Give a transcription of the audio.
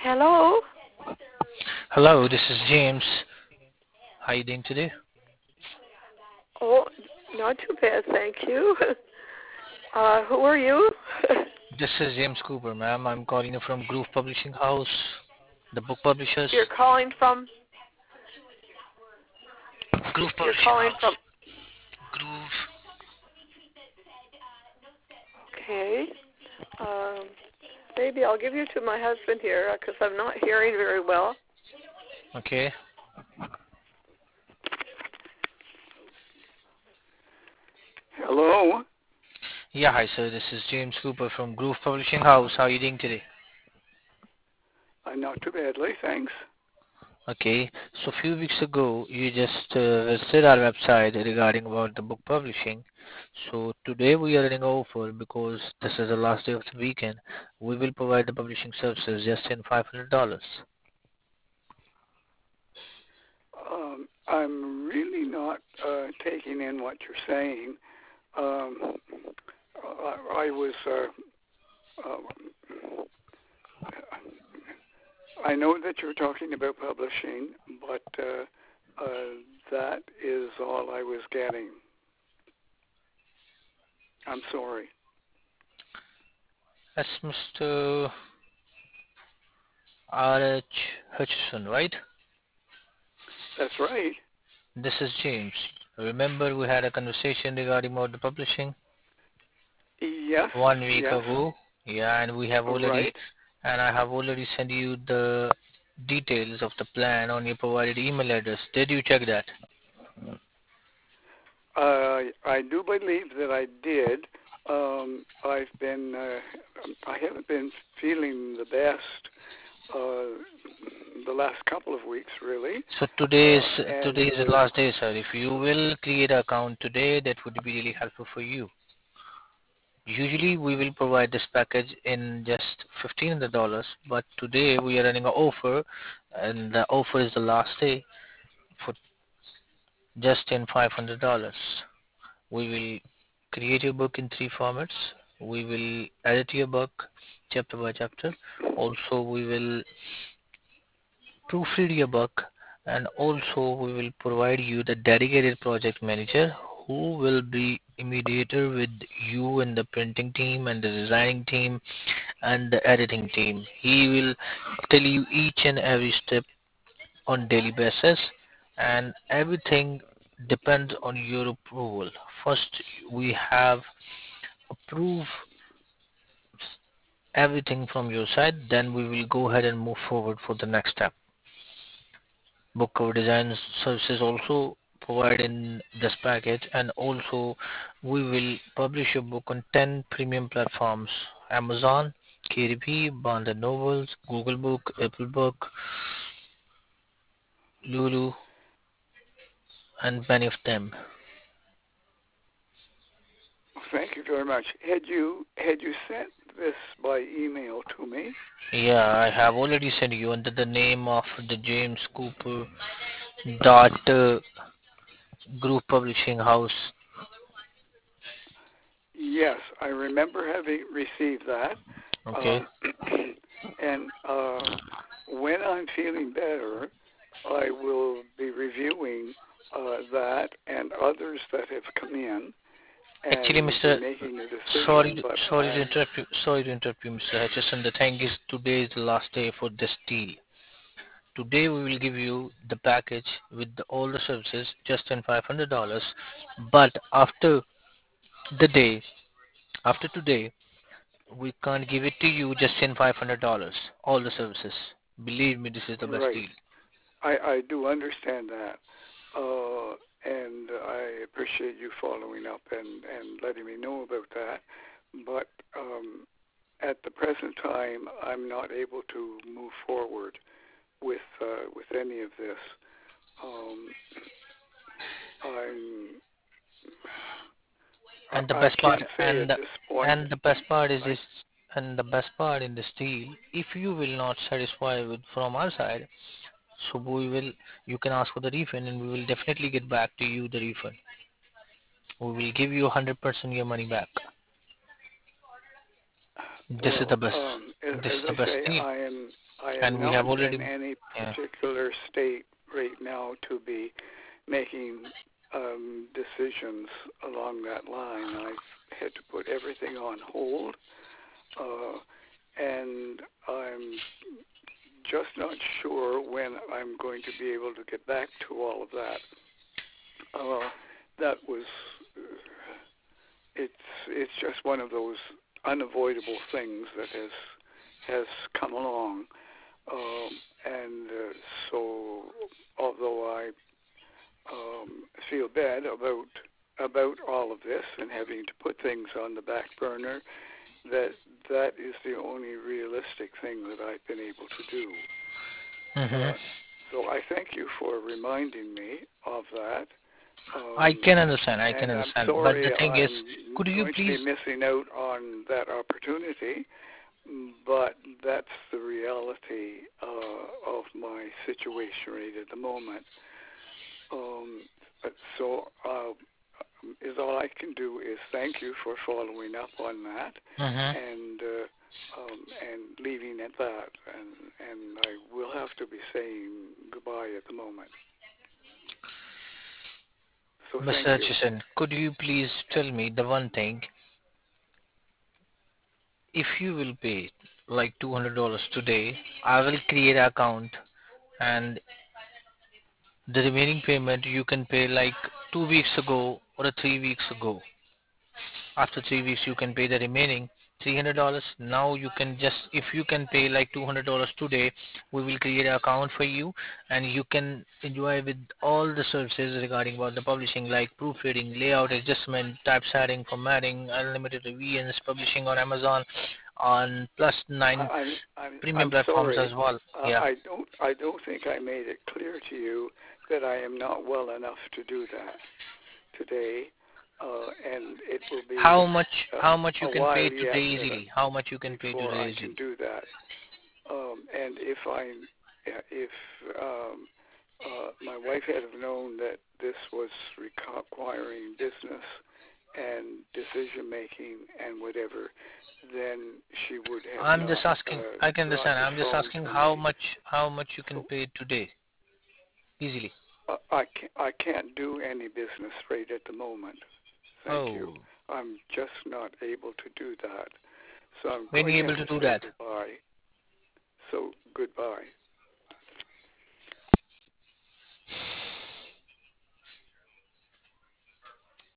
Hello? Hello, this is James. How are you doing today? Oh, not too bad, thank you. Who are you? This is James Cooper, ma'am. I'm calling you from Groove Publishing House, the book publishers. You're calling from, Groove you're Publishing calling House. from, Groove. okay. Um, Maybe I'll give you to my husband here because I'm not hearing very well. Okay. Hello. Yeah, hi, sir. This is James Cooper from Groove Publishing House. How are you doing today? Not too badly, thanks. Okay. So a few weeks ago, you just visited our website regarding about the book publishing. So today we are running offer because this is the last day of the weekend. We will provide the publishing services just in $500. I'm really not taking in what you're saying. Um, I was. I know that you're talking about publishing, but that is all I was getting. I'm sorry. That's Mr. R.H. Hutchison, right? That's right. This is James. Remember we had a conversation regarding about the publishing Yes. 1 week Yes. ago? Yeah, and we have already, Right. and I have already sent you the details of the plan on your provided email address. Did you check that? I do believe that I did. I've been. I haven't been feeling the best the last couple of weeks, really. So today is And today is the last day, sir. If you will create an account today, that would be really helpful for you. Usually we will provide this package in just $1,500, but today we are running an offer, and the offer is the last day for just in $500. We will create your book in three formats. We will edit your book chapter by chapter. Also, we will proofread your book, and also we will provide you the dedicated project manager who will be a mediator with you and the printing team and the designing team and the editing team. He will tell you each and every step on daily basis, and everything depends on your approval. First we have approve everything from your side, then we will go ahead and move forward for the next step. Book cover design services also provide in this package, and also we will publish your book on 10 premium platforms: Amazon, KDP, Barnes& and Nobles, Google Book, Apple Book, Lulu, and many of them. thank you very much. Had you sent this by email to me? Yeah, I have already sent you under the name of the James Cooper dot Group Publishing House. Yes, I remember having received that. Okay. Um, and when I'm feeling better, I will be reviewing that and others that have come in, Actually, and be Mr. making a Sorry, decision. But sorry to interrupt you. Sorry to interrupt you, Mr. Hutchison. The thing is, today is the last day for this deal. Today we will give you the package with all the services just in $500. But the day, after today, we can't give it to you just in $500. All the services. Believe me, this is the best right, deal. I do understand that, and I appreciate you following up and letting me know about that. But at the present time, I'm not able to move forward with any of this. Um, I'm And the I best part, can't say at this point. and the best part is I this, and the best part in this deal, if you will not satisfy with from our side, so you can ask for the refund, and we will definitely get back to you the refund. We will give you 100% your money back. This is the well, best. This as is the I best say, deal. I am And we not have already, in any yeah. particular state right now to be making decisions along that line. I've had to put everything on hold, and I'm just not sure when I'm going to be able to get back to all of that. That was, it's just one of those unavoidable things that has come along, and so although I feel bad about all of this and having to put things on the back burner, that is the only realistic thing that I've been able to do. So I thank you for reminding me of that. I can understand. I can And I'm understand. But the sorry thing is, I'm could you going please? to be missing out on that opportunity, but that's the reality of my situation right at the moment. So is all I can do is thank you for following up on that, and leaving at that, and I will have to be saying goodbye at the moment. So Mr. thank you. Hutchison, could you please tell me the one thing? If you will pay like $200 today, I will create an account, and the remaining payment you can pay like 2 weeks ago or 3 weeks ago. After 3 weeks, you can pay the remaining $300. Now you can just, if you can pay like $200 today, we will create an account for you, and you can enjoy with all the services regarding about the publishing, like proofreading, layout, adjustment, typesetting, formatting, unlimited revisions, publishing on Amazon, on plus 9 premium I'm platforms as sorry. well. Yeah. I don't think I made it clear to you that I am not well enough to do that today, and it will be How much you a can while pay yet today easily? How much you can pay before today I can easily? do that. And if my wife had have known that this was requiring business and decision making and whatever, then she would have I'm just not asking. I can got understand. the I'm just phone asking to how me. much you can So pay today easily. I can't do any business right at the moment. Thank you. Oh, I'm just not able to do that. So I'm when are going you to able have to to do say that? goodbye. So goodbye.